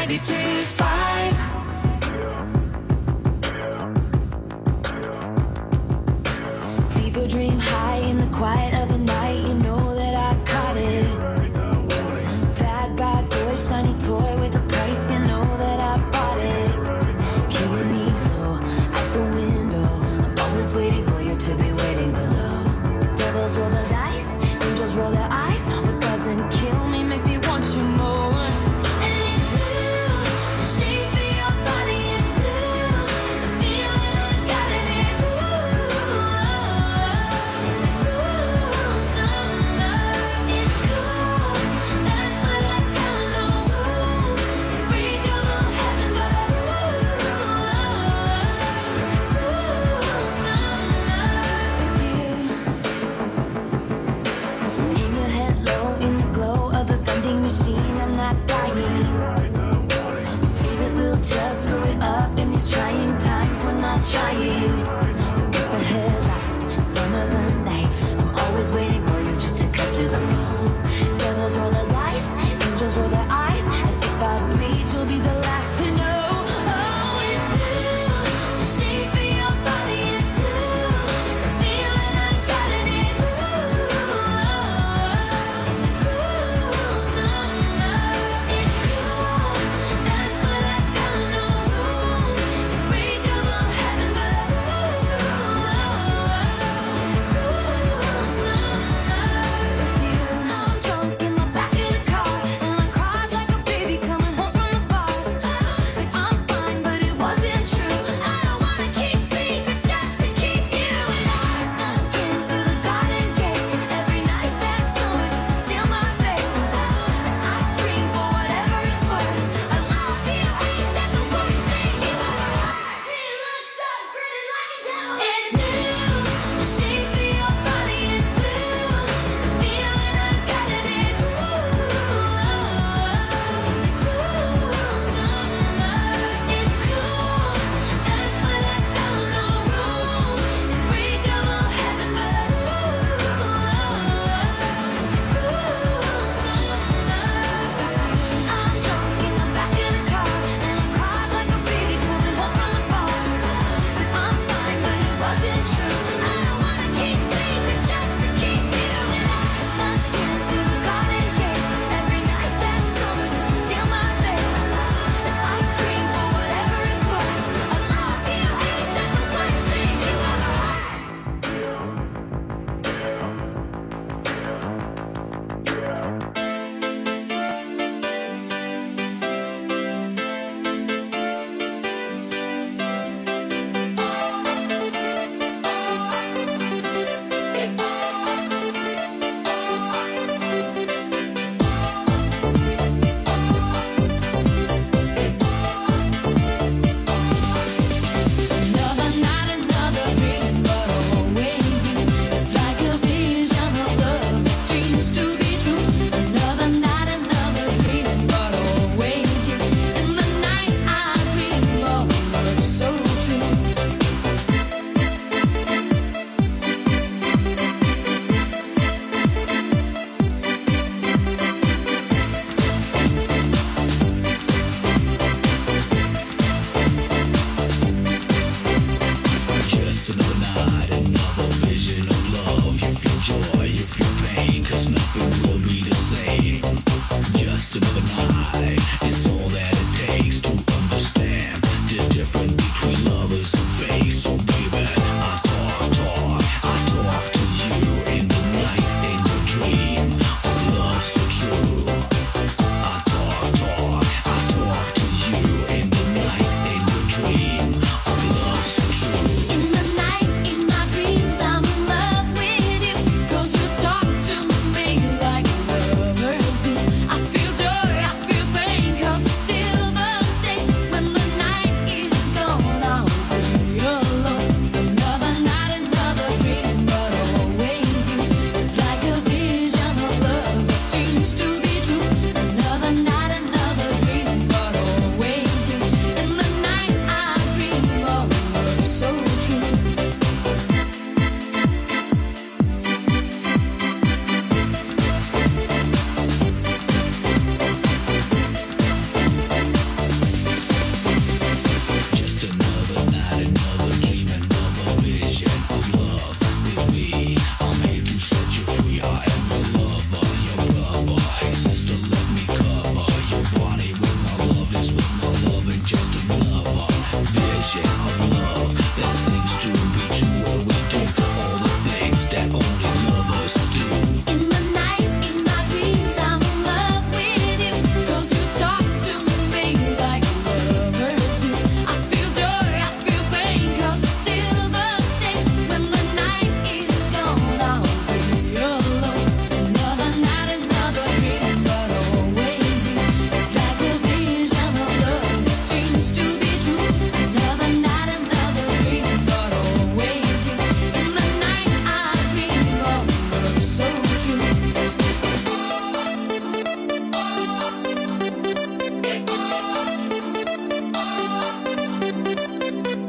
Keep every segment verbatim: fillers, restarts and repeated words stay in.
ninety-two point five. Leave your dream high in the quiet of the night. You know that I caught it. Bad, bad boy, shiny toy with a price. You know that I bought it. Killing me slow out the window. I'm always waiting for you to be waiting below. Devils roll the dice, angels roll their eyes. What doesn't kill me makes me want you more. Machine, I'm not dying. We say that we'll just screw it up in these trying times. We're not trying. So get the headlights, summer's a knife. I'm always waiting for you just to cut to the bone. Devils roll the dice, angels roll their eyes. And if I bleed, you'll be the last to know. Oh, it's blue, the shape of your body is blue. The feeling I got it is blue. It's blue summer. It's cool, that's what I tell her. No rules, unbreakable heaven, but ooh,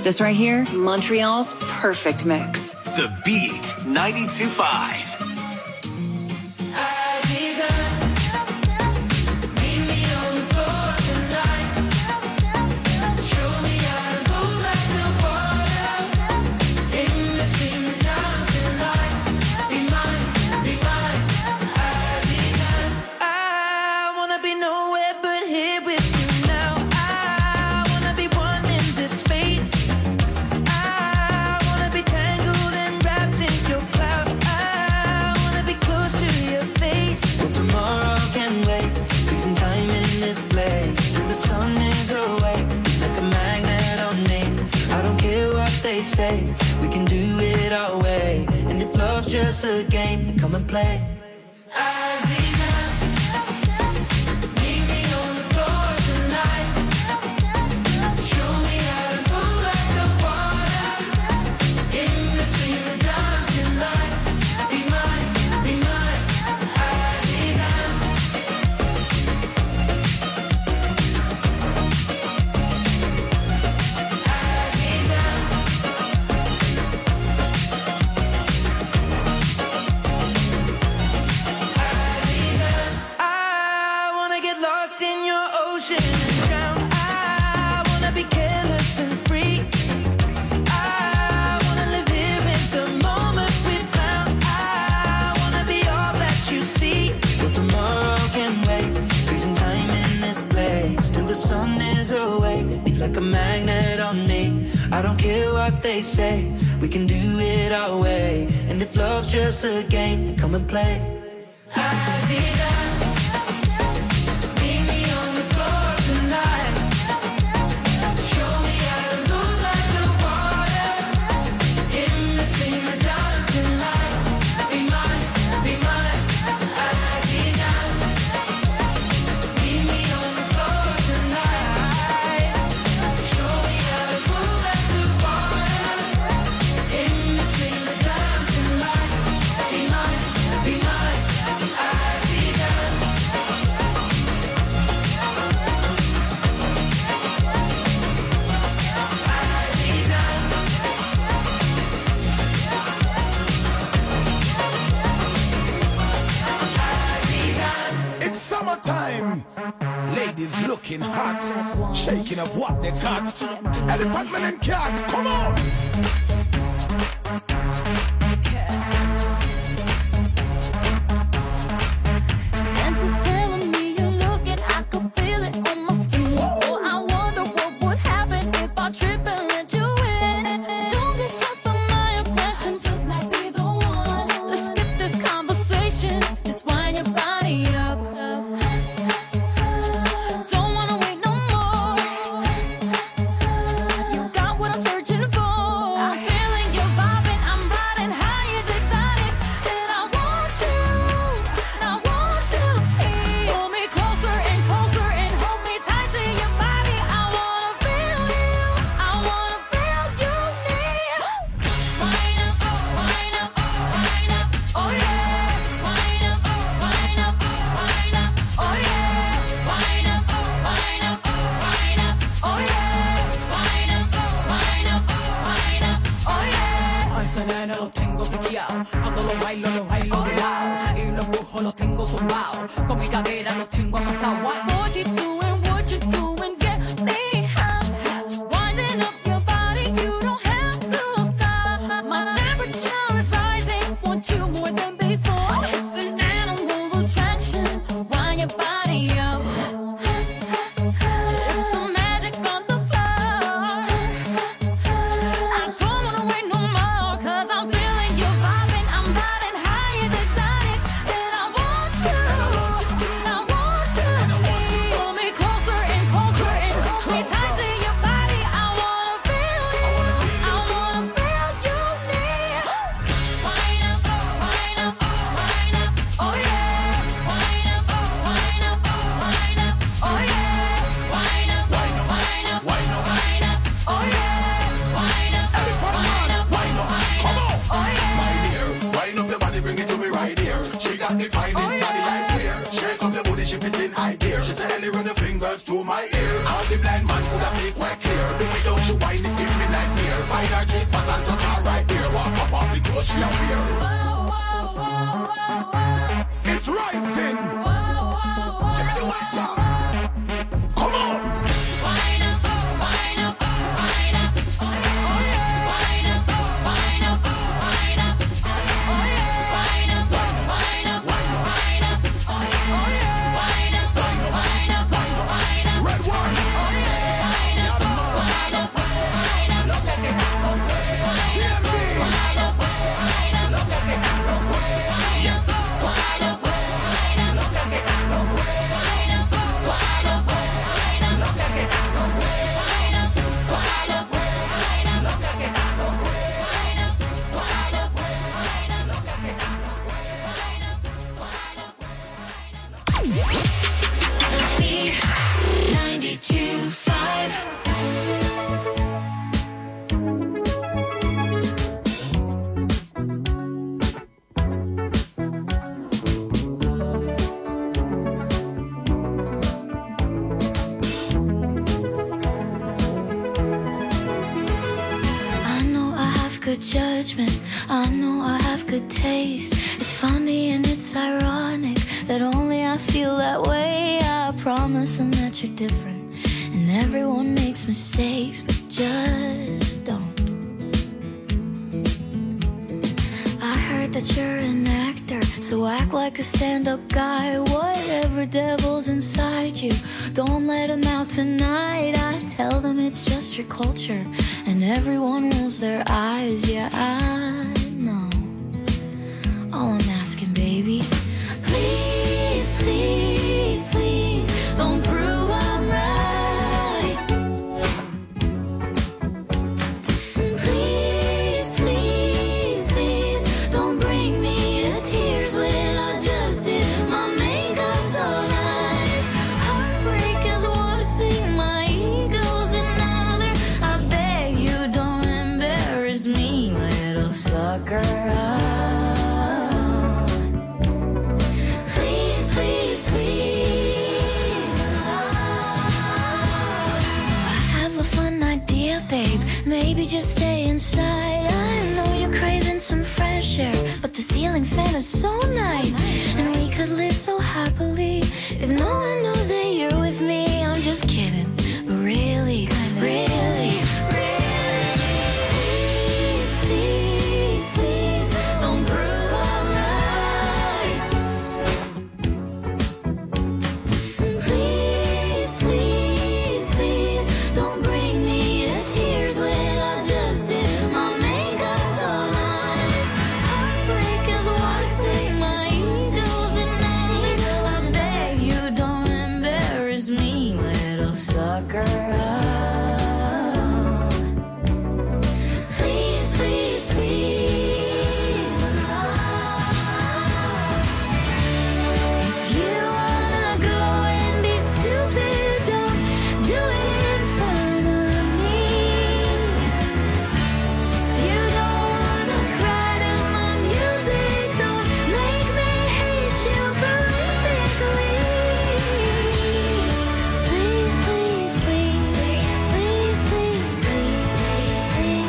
This right here, Montreal's perfect mix. The Beat ninety-two point five. Say we can do it our way, and if love's just a game, then come and play. Like a magnet on me. I don't care what they say, we can do it our way, and if love's just a game, then come and play. Aziza, meet me on the floor tonight. Show me how to move like the water in between the dancing lights. Be mine, be mine, Aziza. Meet me on the floor tonight. Time, ladies looking hot, shaking up what they got. Elephant man and cat, come on. To my ear, all the blind man could have make quite clear. The way don't you whine it, give me nightmare. Find a chick back and touch her right there. Walk up off the clothes she a wear. It's right thing. Give me the white girl. Come on. Wind up, wind up, wind up. Wind up, wind up, wind up. Wind up, wind up, wind up. Wind up, wind up, wind up. Red one. G M B. ninety-two five. I know I have good judgment. I know I have good taste. It's funny and it's ironic that only I feel that way. I promise them that you're different, and everyone makes mistakes, but just don't. I heard that you're an actor, so act like a stand-up guy. Whatever devil's inside you, don't let him out tonight. I tell them it's just your culture, and everyone rolls their eyes. Yeah, I know. All I'm asking, baby, please, please, please, don't prove I'm right. Please, please, please, don't bring me to tears when I just did my makeup so nice. Heartbreak is one thing, my ego's another. I beg you don't embarrass me, little sucker. Please, please, please. I have a fun idea, babe. Maybe just stay inside. I know you're craving some fresh air, but the ceiling fan is so nice, and we could live so happily if no one knows that you're with me. I'm just kidding, but really, really, really, please, please, please, don't prove I'm right. Please, please, please, don't bring me to tears when I just did my makeup so nice. Heartbreak is one thing, my ego's another. I beg you don't embarrass me, little sucker. Please, please, please. If you wanna go and be stupid, don't do it in front of me. If you don't wanna cry to my music, don't make me hate you prolifically. Please, please, please, please, please, please, please, please,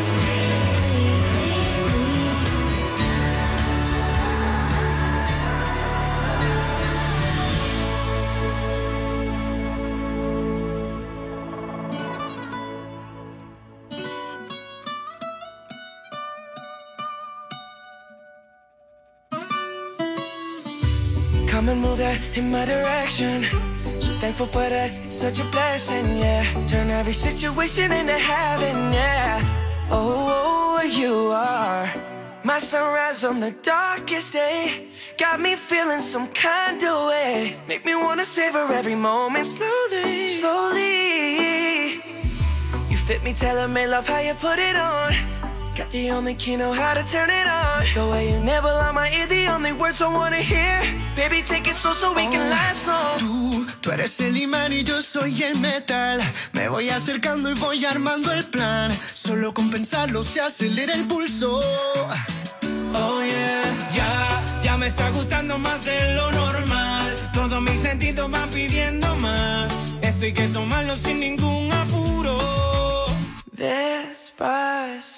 Come and move that in my direction. So thankful for that, it's such a blessing, yeah. Turn every situation into heaven, yeah. Oh, you are my sunrise on the darkest day. Got me feeling some kind of way. Make me wanna savor every moment slowly, slowly. You fit me, tailor-made, love how you put it on. Got the only key, know how to turn it on. The way you nibble on my ear, the only words I wanna hear. Baby, take it slow so we can last long. Tú, tú eres el imán y yo soy el metal. Me voy acercando y voy armando el plan. Solo con pensarlo se acelera el pulso. Oh yeah, ya, ya me está gustando más de lo normal. Todos mis sentidos van pidiendo más. Esto hay que tomarlo sin ningún apuro. Despacito.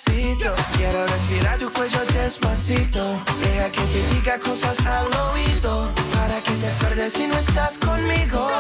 Deja que te diga cosas al oído, para que te acuerdes si no estás conmigo.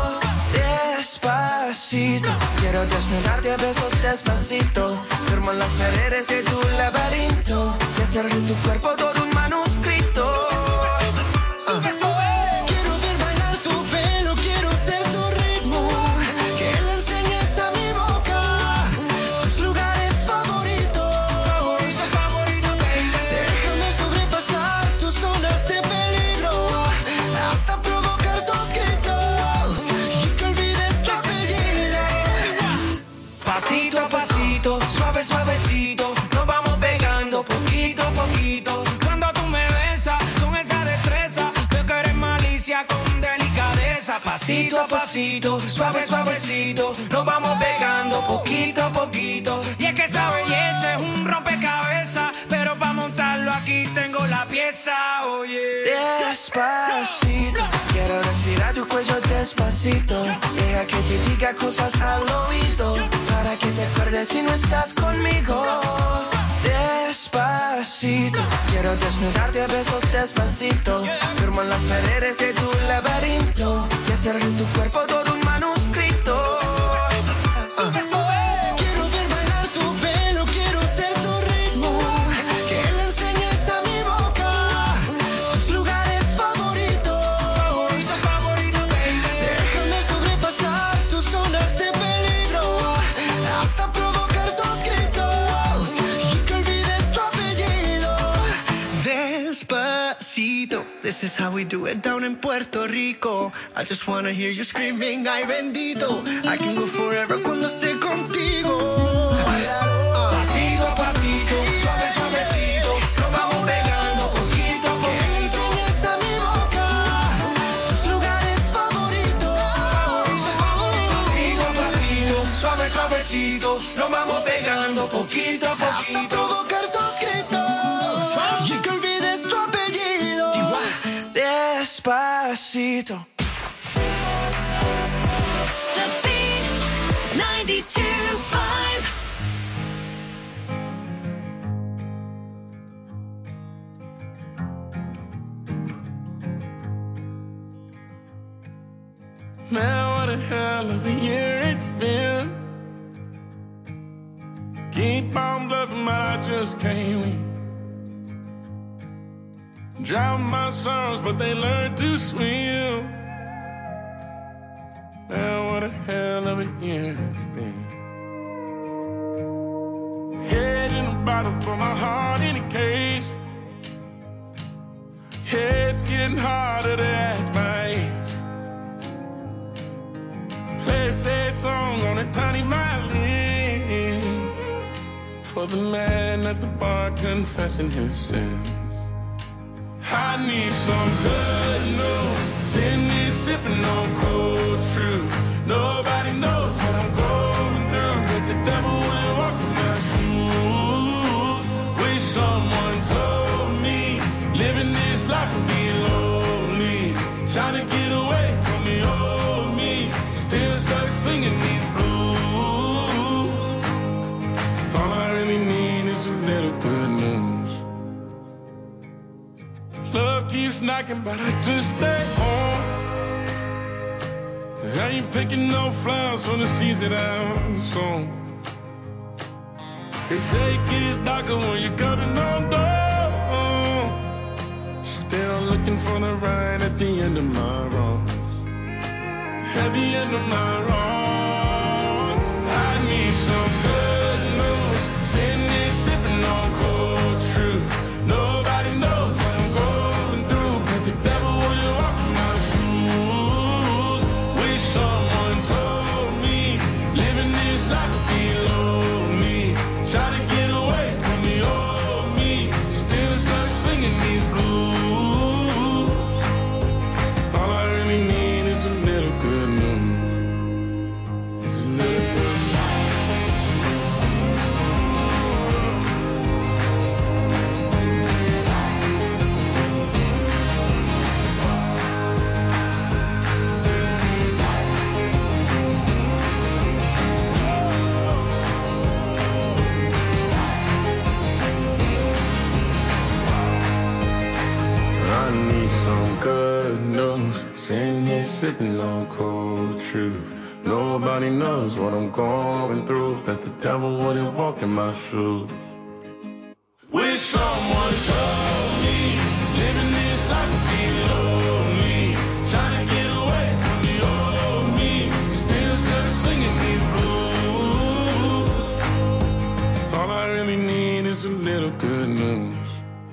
Despacito, quiero desnudarte a besos despacito. Firmo en las paredes de tu laberinto y hacer de tu cuerpo todo un manuscrito. Uh. Quiero ver bailar tu pelo, quiero ser tu ritmo, que le enseñes a mi boca tus lugares favoritos. Favorito, favorito, baby. Déjame sobrepasar tus zonas de peligro, hasta provocar tus gritos y que olvides tu apellido. Pasito a pasito, suave, suavecito, nos vamos pegando poquito a poquito. Cuando tú me besas con esa destreza, veo que eres malicia con delicadeza. Pasito a pasito, suave, suavecito, nos vamos pegando poquito a poquito. Y es que esa belleza es un rompecabezas, pero para montarlo aquí tengo la pieza, oye. Despacito, quiero respirar tu cuello despacito. Deja que te diga cosas al oído, para que te acuerdes si no estás conmigo. Despacito, quiero desnudarte a besos despacito. Firmo en las paredes de tu laberinto y hacer de tu cuerpo todo un manuscrito. Uh. Quiero ver bailar tu pelo, quiero ser tu ritmo, que le enseñes a mi boca tus lugares favoritos. Favorito, favorito, baby. Déjame sobrepasar tus zonas de peligro, hasta provocar tus gritos y que olvides tu apellido. Despacito, this is how we do it down in Puerto Rico. I just wanna hear you screaming, ay bendito. I can go forever cuando esté contigo. Pasito a pasito, suave, suavecito, nos vamos pegando poquito a Que le poquito. enseñes a mi boca tus lugares favoritos. Pasito a pasito, suave, suavecito, nos vamos pegando poquito a Hasta poquito. provocar tus gritos y que olvides tu apellido. Despacito. The Beat ninety-two point five. Man, what a hell of a year it's been. Keep on bluffing, but I just can't win. Drown my sorrows, but they learn to swim. Man, what a hell of a year it's been. Head in a bottle, for my heart in a case. Yeah, it's getting harder to act my age. Play a sad song on a tiny violin for the man at the bar confessing his sins. I need some good news. Send me sipping on cold truth. Nobody knows what I'm going through, but the devil will walk in my shoes. Wish someone told me living this life would be lonely. Trying to get away from the old me, still stuck singing these blues. All I really need is a little good news. Love keeps knocking, but I just stay home. I ain't picking no flowers for the seeds that I'm sown. They say it gets darker when you're coming on down. Still looking for the right at the end of my wrongs. At the end of my wrongs, I need some good news. Sitting here sipping on cold truth. Nobody knows what I'm going through, but the devil will walk in my shoes. Wish someone told me living this life would be lonely. Try to get away from the old me, still stuck singing these blues. All I really need is a little good news. It's a little good news. Sitting here sipping on cold truth. Nobody knows what I'm going through. Bet the devil wouldn't walk in my shoes. Wish someone told me living this life would be lonely. Trying to get away from the old me. Still stuck singing these blues. All I really need is a little good news.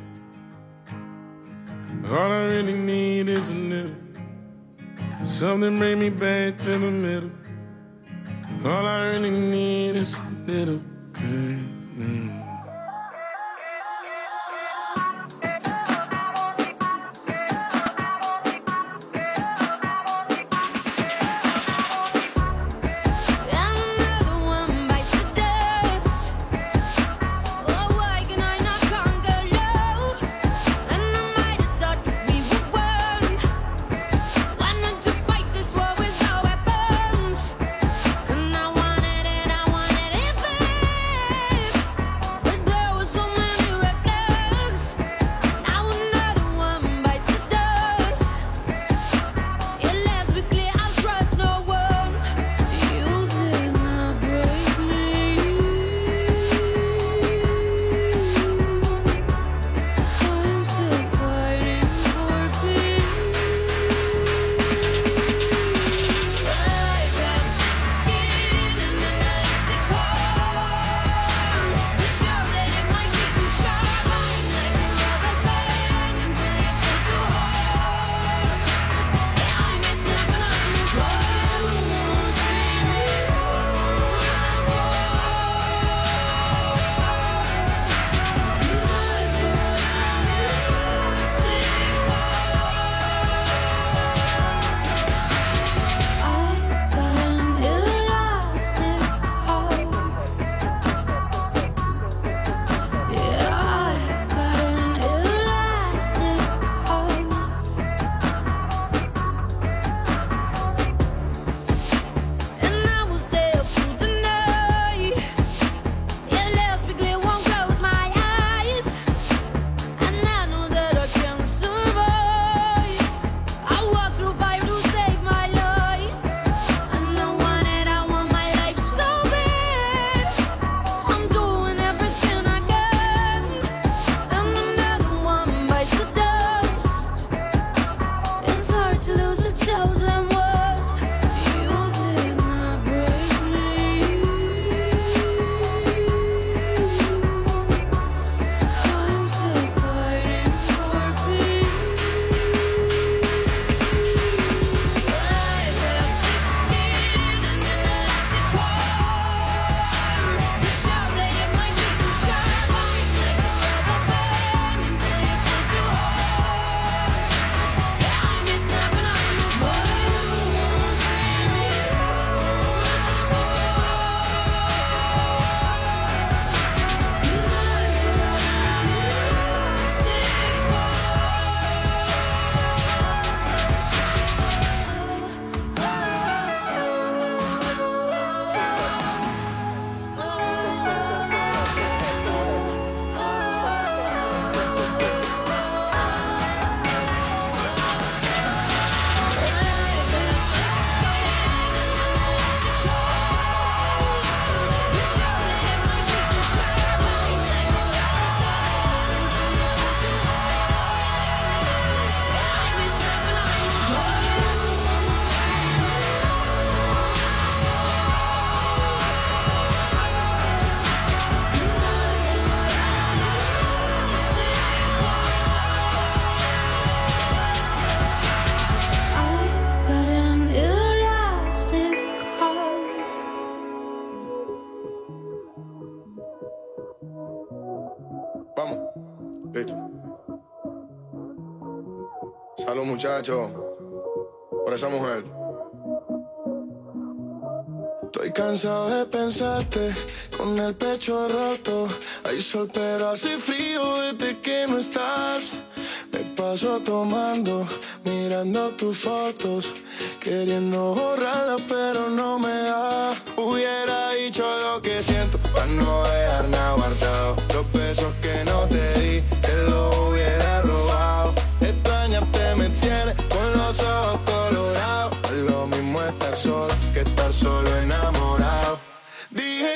All I really need is a little. Something bring me back to the middle. All I really need is a little good news. Salud, muchachos, por esa mujer. Estoy cansado de pensarte con el pecho roto. Hay sol pero hace frío desde que no estás. Me paso tomando, mirando tus fotos, queriendo borrarlas pero no me da. Hubiera dicho lo que siento para no dejar nada guardado. Los besos que no te di, te los hubiera robado. Extrañarte me tiene con los ojos colgados.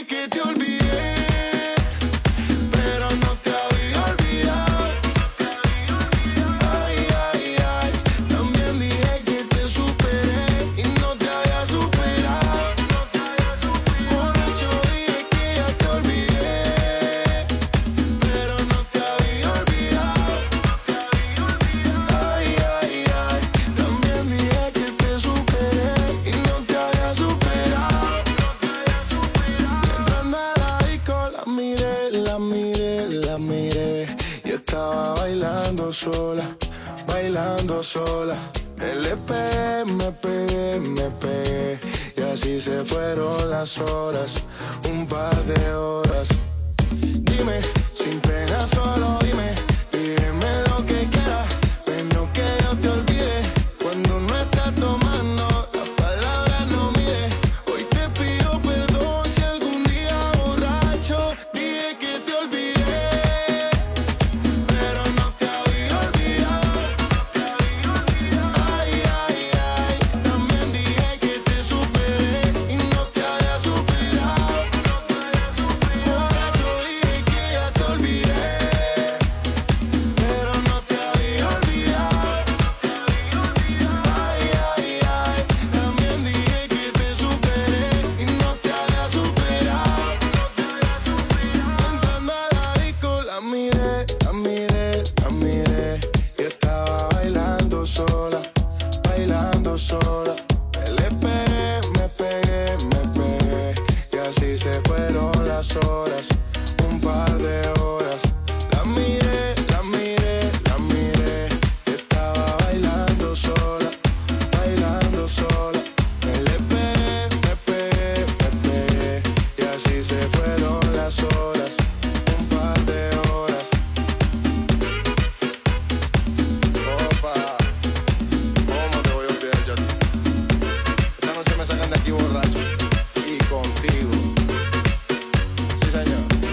dije que te olvidé, pero no te había olvidado. Ay, ay, ay. También dije que te superé y no te había superado. Borracho dije que ya te olvidé, pero no te había olvidado. Ay, ay, ay. También dije que te superé y no te había superado. Entrando a la disco la miré, la miré, la miré y estaba bailando sola, bailando sola. Le pegué, me pegué, me pegué y así se fueron las horas, un par de horas. Dime, sin pena solo dime, pídeme lo que quieras, menos que yo te olvide. Cuando no estás tomando, las palabras no mide. Hoy te pido perdón si algún día borracho dije que te olvidé, pero no te había olvidado. Ay, ay, ay. También dije que te superé y no te había superado. Borracho dije que ya te olvidé, pero no te había olvidado. Ay, ay, ay. También dije que te superé y no te había superado. Entrando a la disco la miré, la miré, la miré y estaba bailando sola, bailando sola. Le pegué, me pegué, me pegué y así se fueron las horas, un par de horas. La miré, la miré, la miré y estaba bailando sola, bailando sola. Le pegué, me pegué, me pegué y así se fueron las horas, un par de horas. Opa, ¿cómo te voy a olvidar yo a ti? Esta noche me sacan de aquí borracho y contigo. Sí, señor.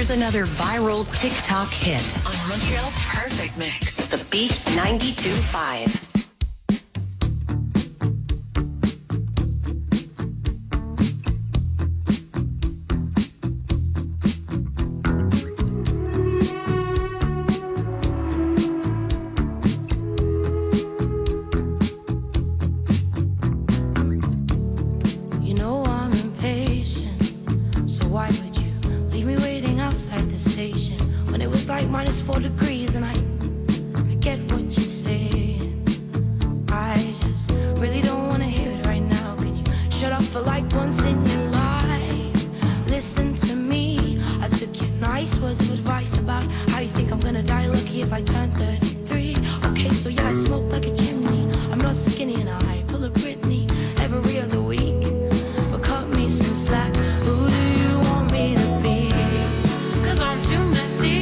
Here's another viral TikTok hit on Montreal's Perfect Mix. The Beat ninety-two point five. Minus four degrees, and I, I get what you're saying. I just really don't want to hear it right now. Can you shut up for like once in your life? Listen to me. I took your nice words of advice about how you think I'm gonna die lucky if I turn thirty-three. Okay, so yeah, I smoke like a chimney. I'm not skinny and I pull a Britney every other week. But cut me some slack. Who do you want me to be? Cause I'm too messy.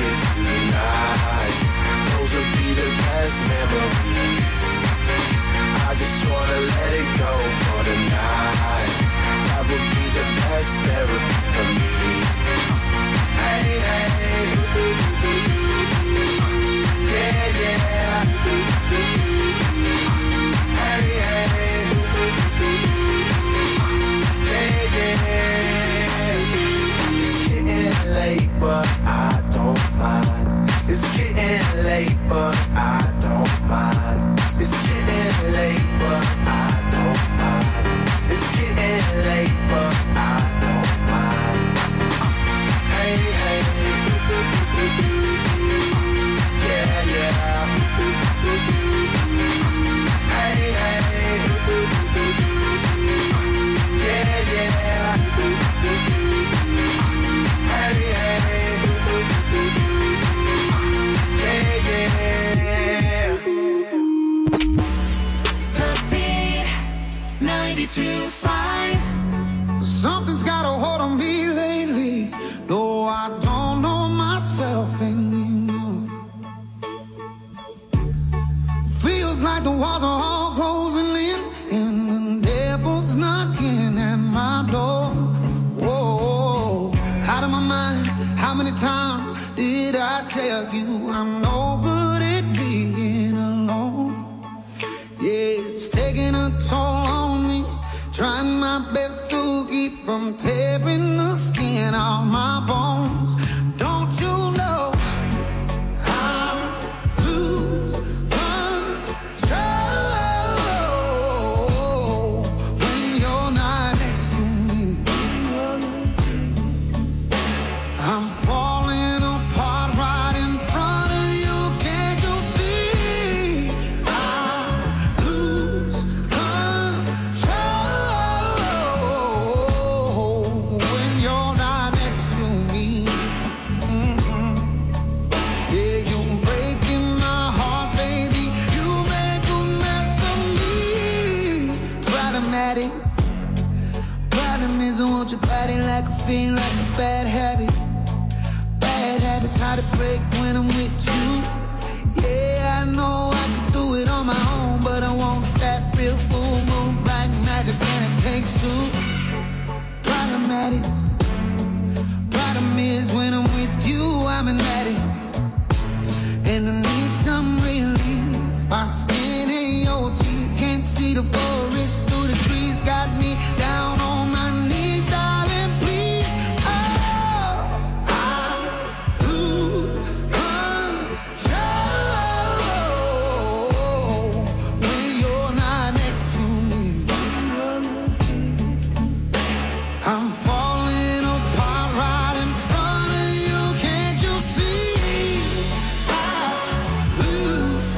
Memories. I just wanna let it go for the night. That would be the best therapy for me. Hey, hey. Yeah, yeah. Hey, hey. Yeah, yeah. It's getting late, but I don't mind. It's getting late, but I don't mind. It's getting late, but I don't mind. It's getting late, but I don't mind. Hey, hey. Yeah, yeah. Hey, hey. Yeah, yeah. Hey, hey. ninety-two five. Something's got a hold on me lately. No, I don't know myself anymore. Feels like the walls are all closing in, and the devil's knocking at my door. Whoa, out of my mind. How many times did I tell you I'm no good at being alone? Yeah, it's taking a toll on me. Trying my best to keep from tearing the skin off my bones. Don't you know I lose control when you're not next to me? I'm falling apart right in front of you. Can't you see? I lose control when you're not next to me. Mm-mm. Yeah, you're breaking my heart, baby. You make a mess of me. Problematic. Problem is I want your body like a fiend, like a bad habit. Bad habits hard to break when I'm with you. Yeah, I know I could do it on my own, but I want that real full moon black magic, and it takes two. Problematic. Problem is when I'm with you, I'm an addict, and I need some relief. My skin and your teeth can't see the forest through the trees. Got me down on my knees, darling, please. Oh, I lose control when you're not next to me. I'm falling apart right in front of you. Can't you see? I lose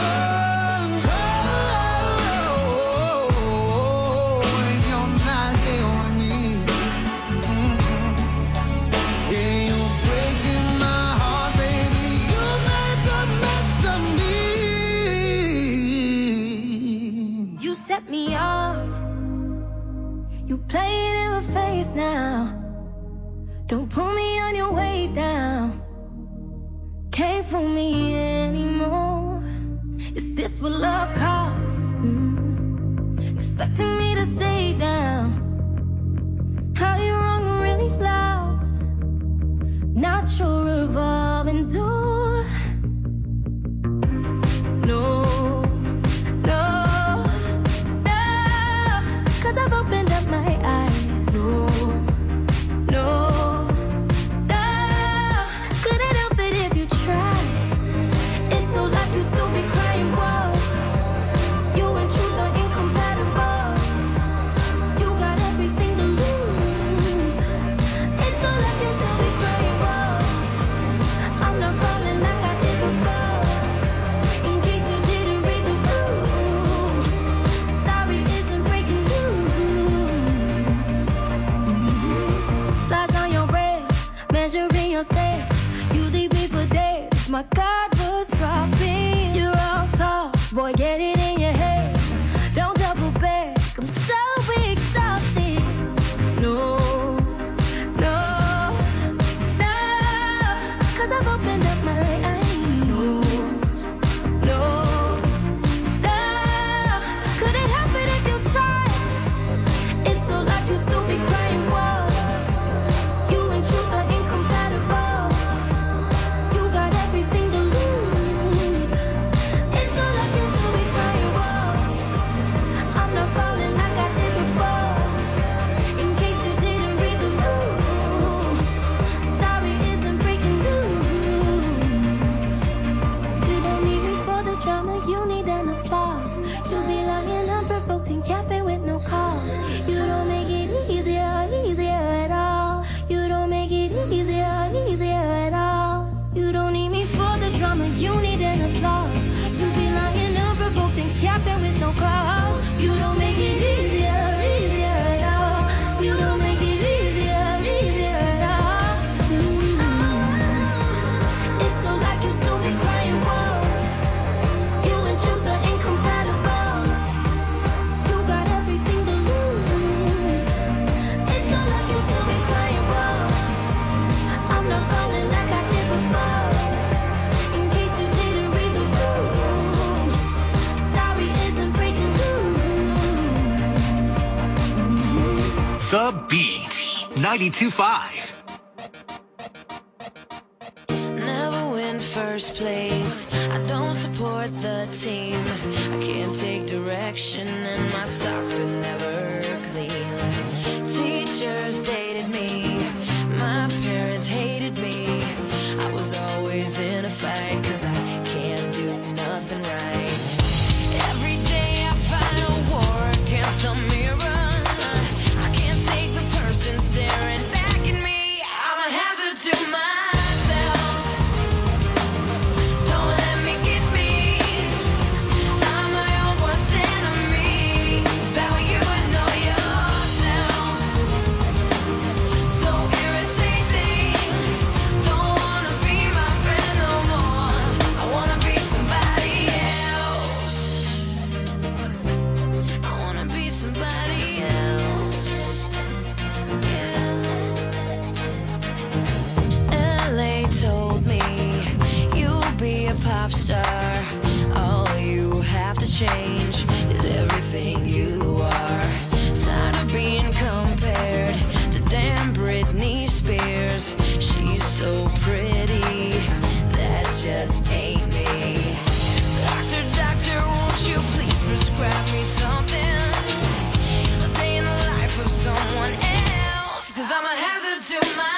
control when you're not here with me. Mm-mm. Yeah, you're breaking my heart, baby. You make a mess of me. You set me off. You play it in my face now. Don't pull me on your way down. Can't fool me anymore. Is this what love costs? Mm. Expecting me to stay down. How you wrong and really loud. Not your revolving door. No, no, no. Cause I've opened up my eyes. No, no, no. Couldn't help it if you tried. It's so like you to be crying, whoa. You and truth are incompatible. You got everything to lose. It's so like you to be crying, whoa. I'm not falling like I did before. In case you didn't read the room, sorry isn't breaking news. Mhm. Lies on your breath, measuring your steps. You leave me for dead. My guard was dropping. You're all talk, boy, get it in your head. Don't double back, I'm so exhausted. No, no, no. Cause I've opened up my eyes. No, no, no. ninety-two point five. Never win first place. I don't support the team. I can't take direction and my socks are never clean. Teachers dated me. My parents hated me. I was always in a fight cause I can't do nothing right. Every day I fight a war against the mirror. I can't take the person staring back at me. I'm a hazard to my pop star. All you have to change is everything you are. Tired of being compared to damn Britney Spears. She's so pretty, that just ain't me. So doctor, doctor, won't you please prescribe me something? A day in the life of someone else. Cause I'm a hazard to my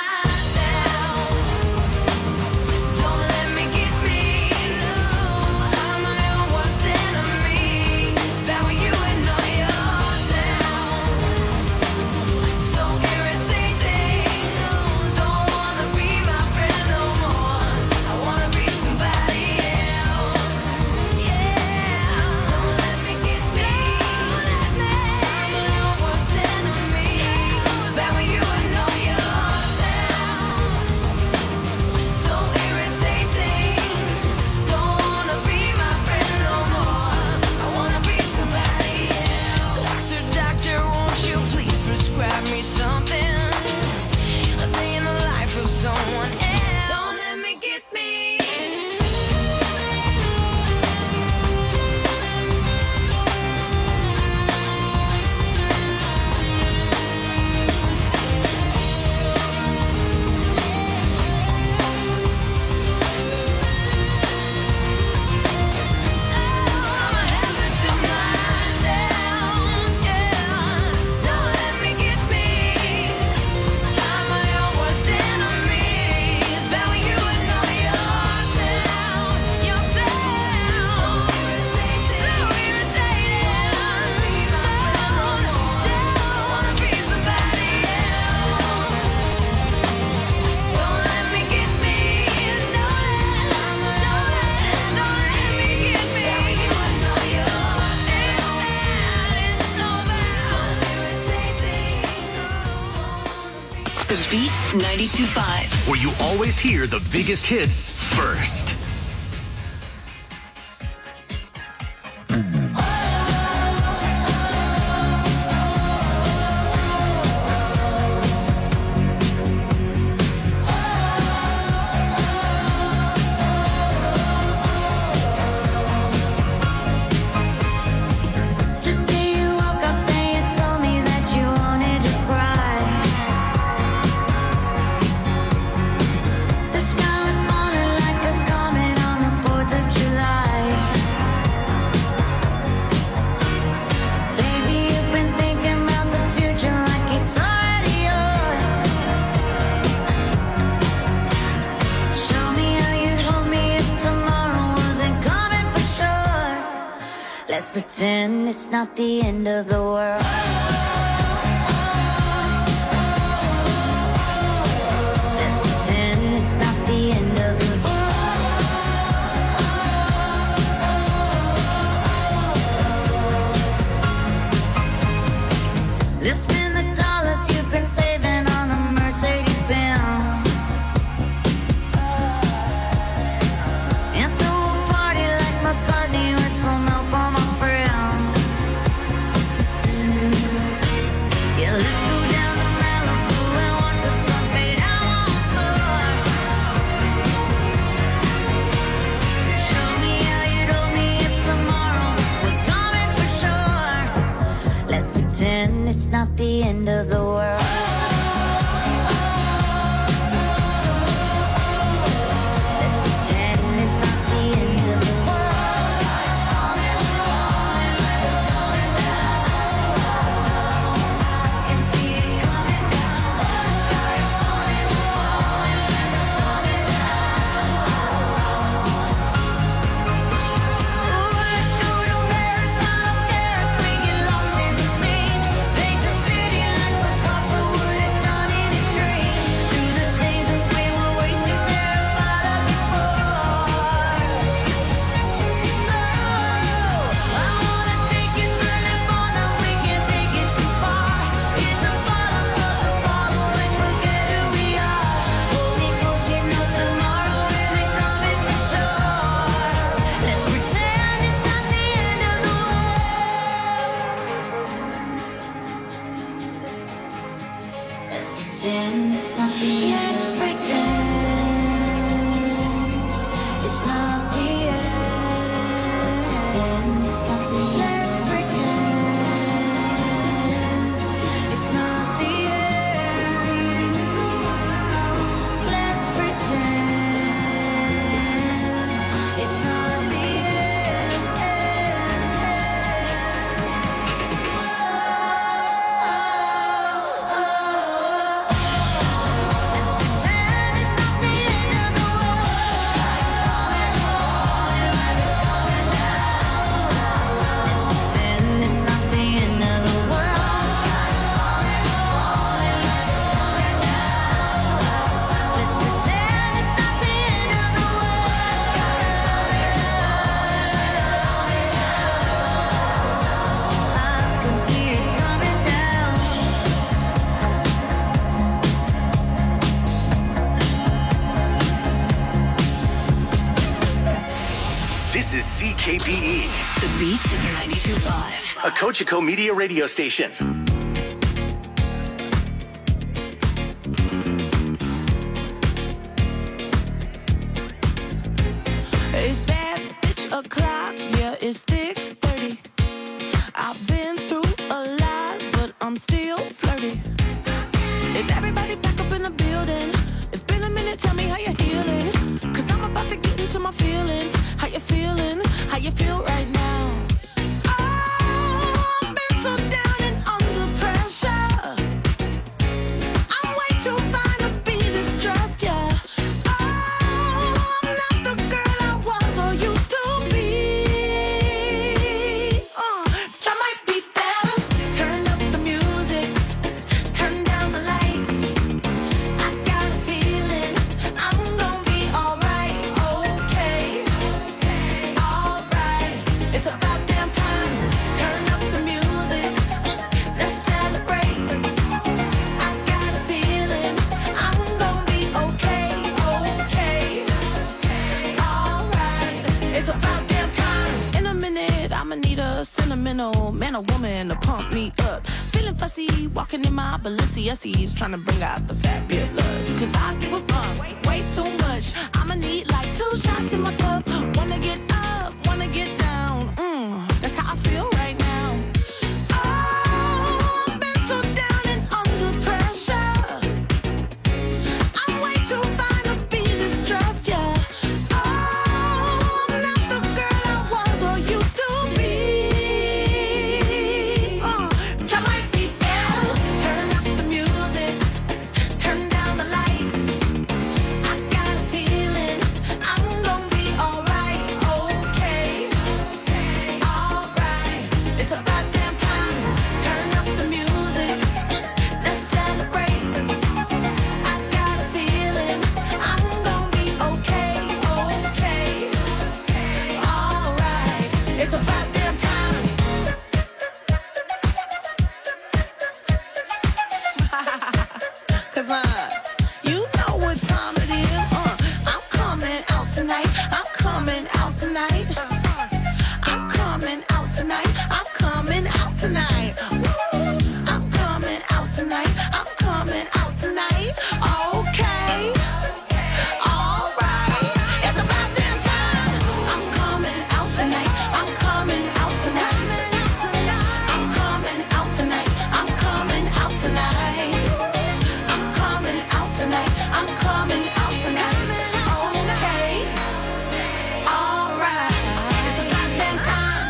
ninety-two point five, where you always hear the biggest hits first. Pretend it's not the end of the world. Let's pretend it's not the end of the world. Let's spend the dollars you've been saving on a Mercedes Benz and throw a party like McCartney with some help from my friends. end. It's not the end. Let's pretend it's not the end. Let's pretend it's not the end. Let's pretend it's not the end. Let's pretend it's not the end of the Let's pretend it's not the end of the world. Let's pretend it's not the end of the world. I can see it coming down. This is C K P E, The Beat ninety-two point five. a Cogeco Media radio station. It's bad bitch o'clock, yeah, it's thick thirty. I've been through a lot, but I'm still flirty. Is everybody back up in the building? It's been a minute, tell me how you're healing. Cause I'm about to get into my feelings. How you feeling? How you feel right now? Oh, I've been so down and under pressure. I'm way too fine to be distressed, yeah. Oh, I'm not the girl I was or used to be. Uh, I might be better. Turn up the music, turn down the lights. I got a feeling I'm gonna be alright, okay, alright. It's about damn time. Turn up the music, let's celebrate. I got a feeling I'm gonna be okay, okay, alright. It's about damn time. In a minute, I'ma need a sentimental man or woman to pump me up. Feeling fussy, walking in my Balenciennes, trying to bring out the fabulous. Cause I give a fuck way, way too much. I'ma need like two shots in my cup. Wanna get up, wanna get down. Mm, that's how I feel right now. Oh, I've been so down and under pressure. I'm way too fine to be distressed, yeah. Oh, I'm not the girl I was or used to be. Uh, I might be better. Turn up the music, turn down the lights. I got a feeling I'm gonna be alright, okay, alright. It's about damn time. Turn up the music, let's celebrate. I got a feeling I'm gonna be okay, okay, alright. It's about damn time. Cause uh, you know what time it is. Uh, I'm coming out tonight. I'm coming out tonight. I'm coming out tonight. I'm coming out tonight. Woo! I'm coming out tonight. I'm coming out tonight. Okay. Alright. It's about damn time. I'm coming out tonight. I'm coming out tonight. I'm coming out tonight. I'm coming out tonight. I'm coming out tonight. I'm coming out tonight. Okay. Alright. It's about damn time.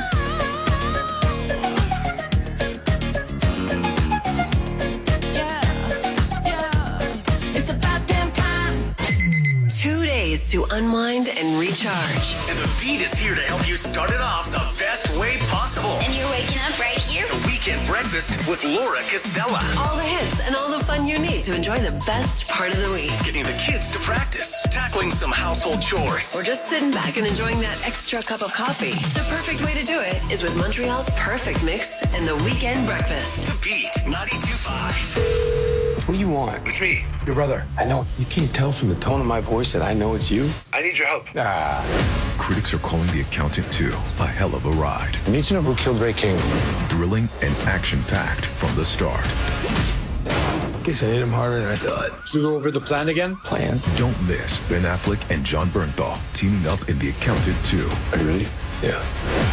Yeah. Yeah. It's about damn time. Two days to unwind and recharge. And the Beat is here to help you start it off the best way possible. And you're waking up right here. The Weekend Breakfast with Laura Casella. All the hits and all the fun you need to enjoy the best part of the week. Getting the kids to practice, tackling some household chores. Or just sitting back and enjoying that extra cup of coffee. The perfect way to do it is with Montreal's Perfect Mix and the Weekend Breakfast. The Beat ninety-two point five. What do you want? It's me. Your brother. I know. You can't tell from the tone of my voice that I know it's you. I need your help. Ah. Critics are calling The Accountant two a hell of a ride. I need to know who killed Ray King. Thrilling and action-packed from the start. Guess I hit him harder than I thought. Should we go over the plan again? Plan? Don't miss Ben Affleck and John Bernthal teaming up in The Accountant two. Are you ready? Yeah.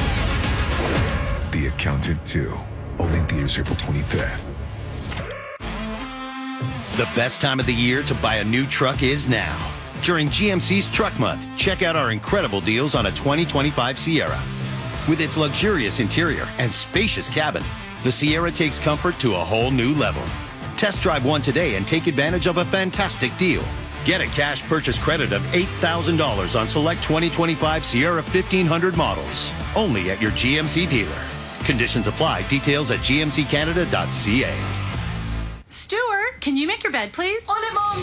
The Accountant two. Only in theaters April twenty-fifth. The best time of the year to buy a new truck is now. During G M C's Truck Month, check out our incredible deals on a twenty twenty-five Sierra. With its luxurious interior and spacious cabin, the Sierra takes comfort to a whole new level. Test drive one today and take advantage of a fantastic deal. Get a cash purchase credit of eight thousand dollars on select twenty twenty-five Sierra fifteen hundred models. Only at your G M C dealer. Conditions apply. Details at g m c canada dot c a. Stuart, can you make your bed, please? On it, Mom.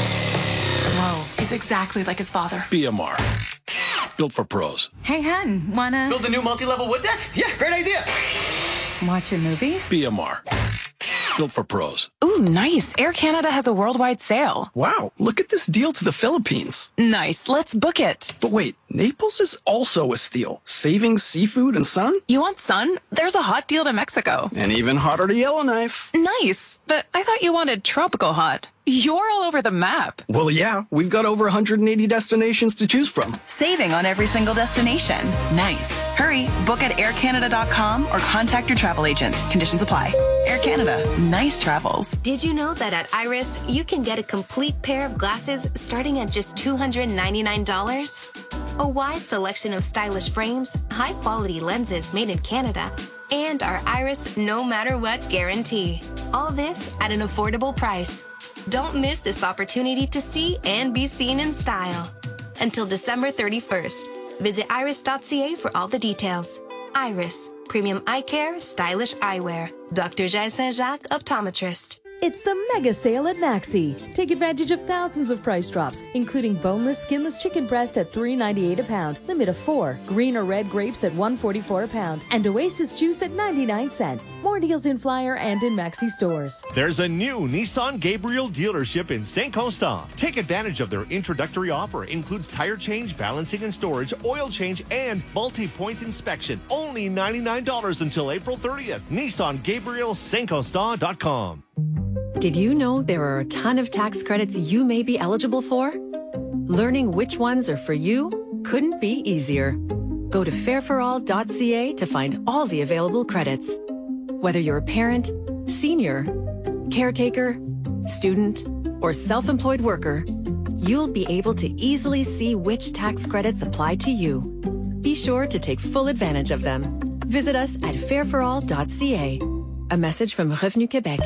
Whoa, he's exactly like his father. B M R. Built for pros. Hey, hun, wanna... Build a new multi-level wood deck? Yeah, great idea. Watch a movie? B M R. Built for pros. Ooh, nice. Air Canada has a worldwide sale. Wow, look at this deal to the Philippines. Nice, let's book it. But wait, Naples is also a steal. Saving seafood and sun? You want sun? There's a hot deal to Mexico. And even hotter to Yellowknife. Nice, but I thought you wanted tropical hot. You're all over the map. Well, yeah, we've got over one hundred eighty destinations to choose from. Saving on every single destination. Nice. Hurry, book at air canada dot com or contact your travel agent. Conditions apply. Air Canada, nice travels. Did you know that at Iris, you can get a complete pair of glasses starting at just two hundred ninety-nine dollars? A wide selection of stylish frames, high-quality lenses made in Canada, and our Iris no matter what guarantee. All this at an affordable price. Don't miss this opportunity to see and be seen in style. Until December thirty-first, visit iris dot c a for all the details. Iris, premium eye care, stylish eyewear. Doctor Jean Saint-Jacques, optometrist. It's the mega sale at Maxi. Take advantage of thousands of price drops, including boneless, skinless chicken breast at three ninety-eight a pound, limit of four, green or red grapes at one forty-four a pound, and Oasis juice at ninety-nine cents. More deals in Flyer and in Maxi stores. There's a new Nissan Gabriel dealership in Saint Constant. Take advantage of their introductory offer. Includes tire change, balancing and storage, oil change, and multi-point inspection. Only ninety-nine dollars until April thirtieth. Nissan Gabriel Saint Constant dot com. Did you know there are a ton of tax credits you may be eligible for? Learning which ones are for you couldn't be easier. Go to fair for all dot c a to find all the available credits. Whether you're a parent, senior, caretaker, student, or self-employed worker, you'll be able to easily see which tax credits apply to you. Be sure to take full advantage of them. Visit us at fair for all dot c a. A message from Revenu Québec.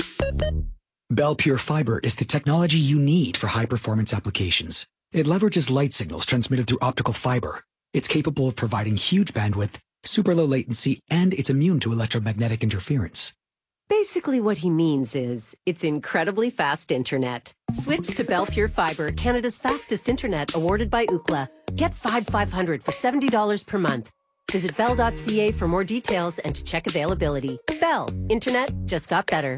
Bell Pure Fiber is the technology you need for high-performance applications. It leverages light signals transmitted through optical fiber. It's capable of providing huge bandwidth, super low latency, and it's immune to electromagnetic interference. Basically what he means is, it's incredibly fast internet. Switch to Bell Pure Fiber, Canada's fastest internet, awarded by Ookla. Get five five hundred for seventy dollars per month. Visit bell dot c a for more details and to check availability. Bell, internet just got better.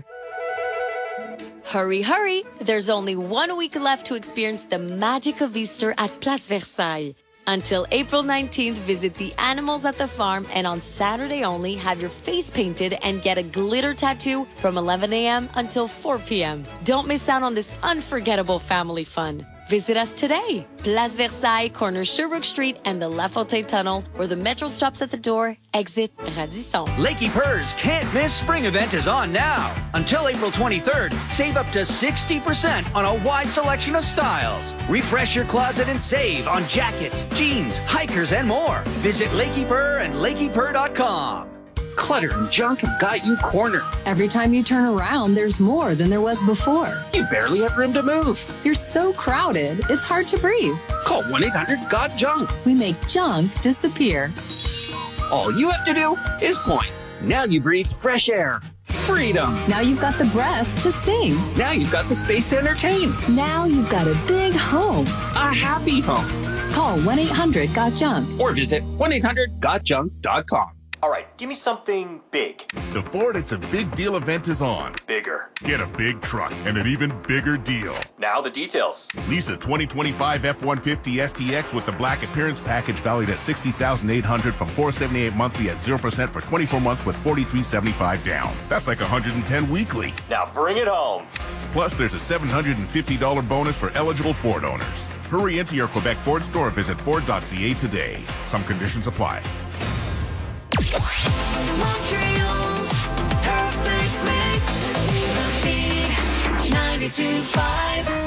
Hurry, hurry! There's only one week left to experience the magic of Easter at Place Versailles. Until April nineteenth, visit the animals at the farm, and on Saturday only, have your face painted and get a glitter tattoo from eleven a m until four p m Don't miss out on this unforgettable family fun. Visit us today. Place Versailles, corner Sherbrooke Street and the La Fontaine Tunnel, where the metro stops at the door, exit Radisson. Lakey Purr's Can't Miss Spring event is on now. Until April twenty-third, save up to sixty percent on a wide selection of styles. Refresh your closet and save on jackets, jeans, hikers, and more. Visit Lakey Purr and lakey purr dot com. Clutter and junk have got you cornered. Every time you turn around, there's more than there was before. You barely have room to move. You're so crowded, it's hard to breathe. Call one eight hundred got junk. We make junk disappear. All you have to do is point. Now you breathe fresh air. Freedom. Now you've got the breath to sing. Now you've got the space to entertain. Now you've got a big home. A happy home. Call one eight hundred got junk. Or visit one eight hundred got junk dot com. All right, give me something big. The Ford It's a Big Deal event is on. Bigger. Get a big truck and an even bigger deal. Now the details. Lease a twenty twenty-five F one fifty S T X with the Black Appearance Package valued at sixty thousand eight hundred dollars from four hundred seventy-eight dollars monthly at zero percent for twenty-four months with forty-three seventy-five down. That's like one hundred ten weekly. Now bring it home. Plus, there's a seven hundred fifty dollars bonus for eligible Ford owners. Hurry into your Quebec Ford store. Visit Ford dot C A today. Some conditions apply. Montreal's perfect mix. The Feed ninety-two point five.